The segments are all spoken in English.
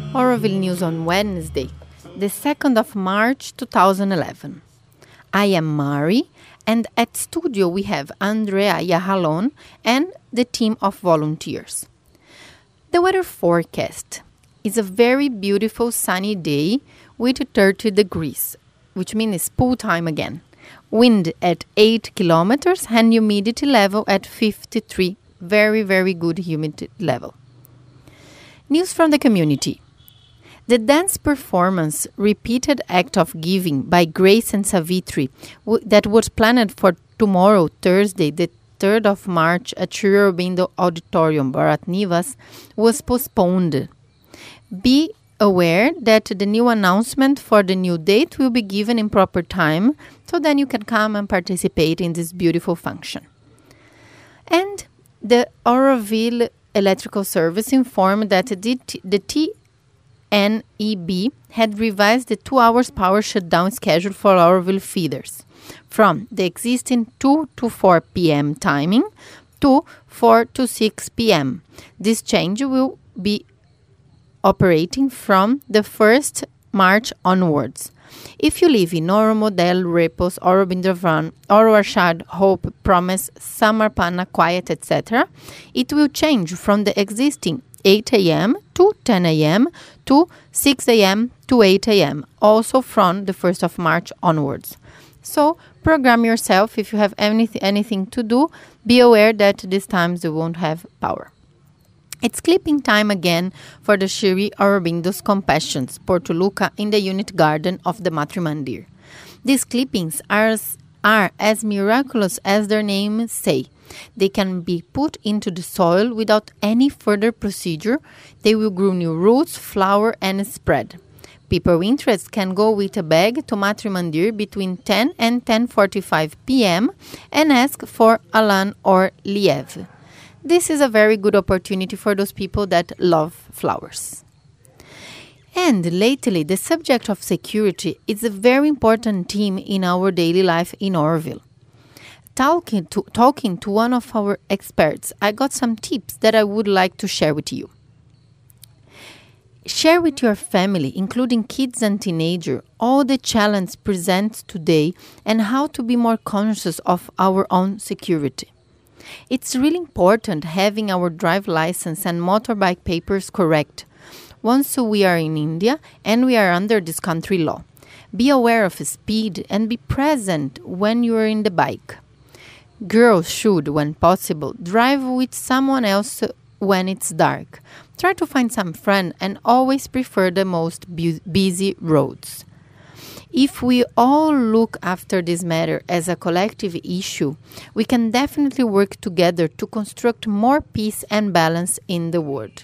Oroville News on Wednesday, the 2nd of March 2011. I am Mari, and at studio we have Andrea Yahalon and the team of volunteers. The weather forecast is a very beautiful sunny day with 30 degrees, which means pool time again. Wind at 8 kilometers and humidity level at 53. Very, very good humidity level. News from the community. The dance performance Repeated Act of Giving by Grace and Savitri that was planned for tomorrow, Thursday, the 3rd of March at Sri Aurobindo Auditorium, Bharat Nivas, was postponed. Be aware that the new announcement for the new date will be given in proper time, so then you can come and participate in this beautiful function. And the Oroville Electrical Service informed that the TNEB had revised the 2 hours power shutdown schedule for Oroville feeders from the existing 2 to 4 p.m. timing to 4 to 6 p.m. This change will be operating from the 1st March onwards. If you live in Oromo, Del, Repos, Aurobindo, Oro Arshad, Hope, Promise, Samarpana, Quiet, etc., it will change from the existing 8 a.m. to 10 a.m. to 6 a.m. to 8 a.m., also from the 1st of March onwards. So, program yourself. If you have anything to do, be aware that these times you won't have power. It's clipping time again for the Sri Aurobindo's Compassions, Porto Luca, in the unit garden of the Matrimandir. These clippings are as miraculous as their names say. They can be put into the soil without any further procedure. They will grow new roots, flower, and spread. People interested can go with a bag to Matrimandir between 10 and 10:45 p.m. and ask for Alan or Liev. This is a very good opportunity for those people that love flowers. And lately, the subject of security is a very important theme in our daily life in Oroville. Talking to one of our experts, I got some tips that I would like to share with you. Share with your family, including kids and teenagers, all the challenges present today and how to be more conscious of our own security. It's really important having our drive license and motorbike papers correct once we are in India and we are under this country law. Be aware of speed and be present when you are in the bike. Girls should, when possible, drive with someone else when it's dark. Try to find some friend and always prefer the most busy roads. If we all look after this matter as a collective issue, we can definitely work together to construct more peace and balance in the world.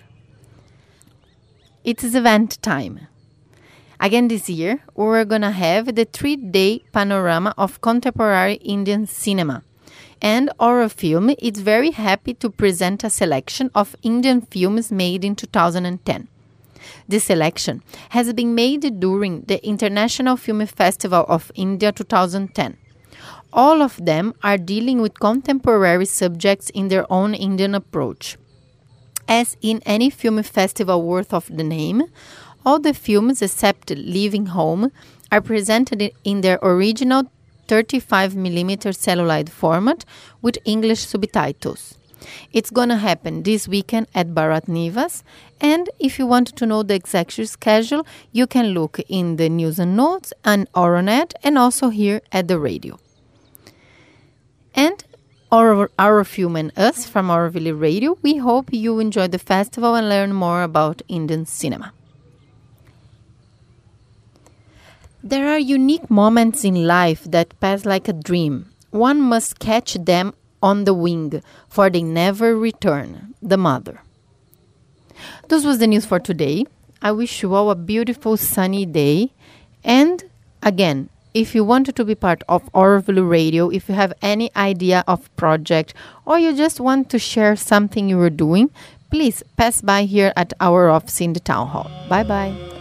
It is event time. Again this year, we're going to have the 3-day panorama of contemporary Indian cinema. And Orofilm is very happy to present a selection of Indian films made in 2010. This selection has been made during the International Film Festival of India 2010. All of them are dealing with contemporary subjects in their own Indian approach. As in any film festival worth of the name, all the films except Leaving Home are presented in their original 35mm celluloid format with English subtitles. It's going to happen this weekend at Bharat Nivas, and if you want to know the exact schedule, you can look in the news and notes on Oronet and also here at the radio. And our film and us from Oroville Radio, we hope you enjoy the festival and learn more about Indian cinema. There are unique moments in life that pass like a dream. One must catch them on the wing, for they never return. The Mother. This was the news for today. I wish you all a beautiful sunny day. And again, if you wanted to be part of Oroville Radio, if you have any idea of project or you just want to share something you are doing, please pass by here at our office in the town hall. Bye-bye.